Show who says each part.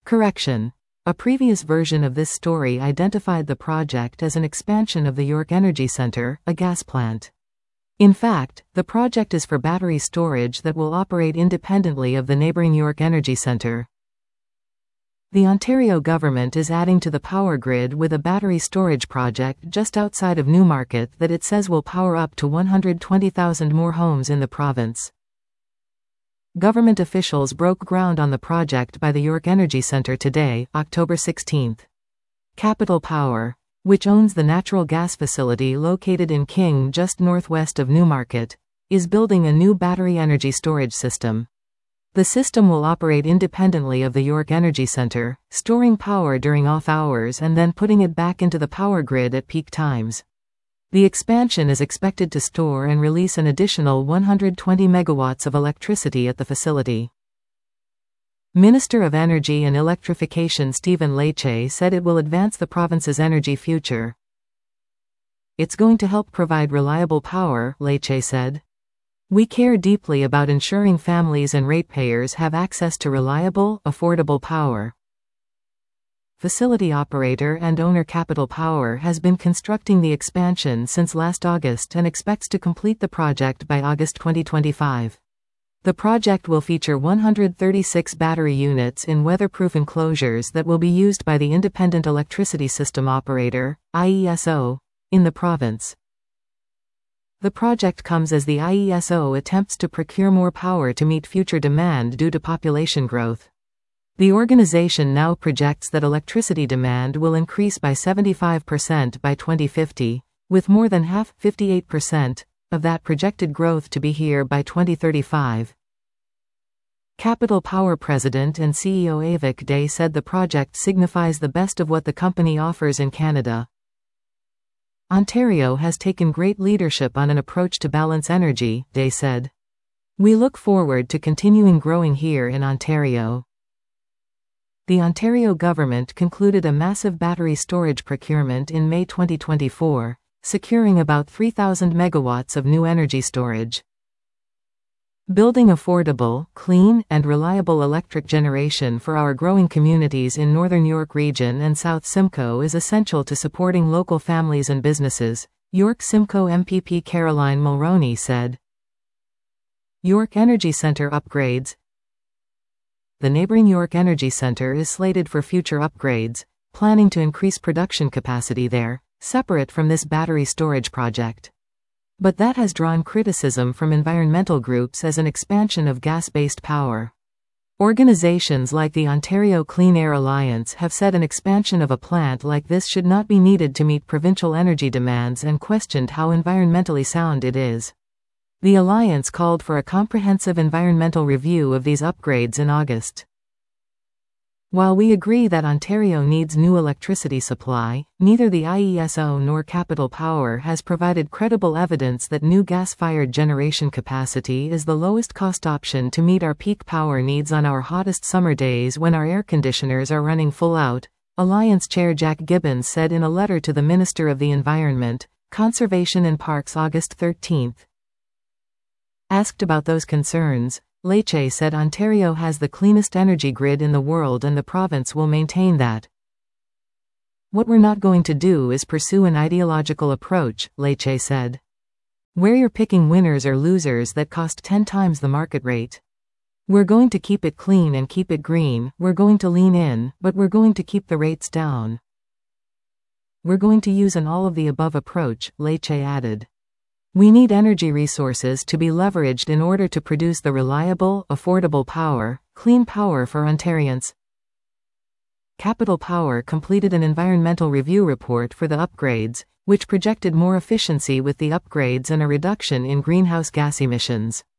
Speaker 1: Correction. A previous version of this story identified the project as an expansion of the York Energy Centre, a gas plant. In fact, the project is for battery storage that will operate independently of the neighbouring York Energy Centre. The Ontario government is adding to the power grid with a battery storage project just outside of Newmarket that it says will power up to 120,000 more homes in the province. Government officials broke ground on the project by the York Energy Centre today, October 16. Capital Power, which owns the natural gas facility located in King just northwest of Newmarket, is building a new battery energy storage system. The system will operate independently of the York Energy Centre, storing power during off hours and then putting it back into the power grid at peak times. The expansion is expected to store and release an additional 120 megawatts of electricity at the facility. Minister of Energy and Electrification Stephen Lecce said it will advance the province's energy future. It's going to help provide reliable power, Lecce said. We care deeply about ensuring families and ratepayers have access to reliable, affordable power. Facility operator and owner Capital Power has been constructing the expansion since last August and expects to complete the project by August 2025. The project will feature 136 battery units in weatherproof enclosures that will be used by the Independent Electricity System Operator, IESO, in the province. The project comes as the IESO attempts to procure more power to meet future demand due to population growth. The organization now projects that electricity demand will increase by 75% by 2050, with more than half, 58%, of that projected growth to be here by 2035. Capital Power President and CEO Avik Dey said the project signifies the best of what the company offers in Canada. Ontario has taken great leadership on an approach to balance energy, Dey said. We look forward to continuing growing here in Ontario. The Ontario government concluded a massive battery storage procurement in May 2024, securing about 3,000 megawatts of new energy storage. Building affordable, clean, and reliable electric generation for our growing communities in Northern York Region and South Simcoe is essential to supporting local families and businesses, York Simcoe MPP Caroline Mulroney said. York Energy Centre upgrades. The neighbouring York Energy Centre is slated for future upgrades, planning to increase production capacity there, separate from this battery storage project. But that has drawn criticism from environmental groups as an expansion of gas-based power. Organizations like the Ontario Clean Air Alliance have said an expansion of a plant like this should not be needed to meet provincial energy demands and questioned how environmentally sound it is. The Alliance called for a comprehensive environmental review of these upgrades in August. While we agree that Ontario needs new electricity supply, neither the IESO nor Capital Power has provided credible evidence that new gas-fired generation capacity is the lowest cost option to meet our peak power needs on our hottest summer days when our air conditioners are running full out, Alliance Chair Jack Gibbons said in a letter to the Minister of the Environment, Conservation and Parks August 13. Asked about those concerns, Lecce said Ontario has the cleanest energy grid in the world and the province will maintain that. What we're not going to do is pursue an ideological approach, Lecce said. Where you're picking winners or losers that cost 10 times the market rate. We're going to keep it clean and keep it green, we're going to lean in, but we're going to keep the rates down. We're going to use an all-of-the-above approach, Lecce added. We need energy resources to be leveraged in order to produce the reliable, affordable power, clean power for Ontarians. Capital Power completed an environmental review report for the upgrades, which projected more efficiency with the upgrades and a reduction in greenhouse gas emissions.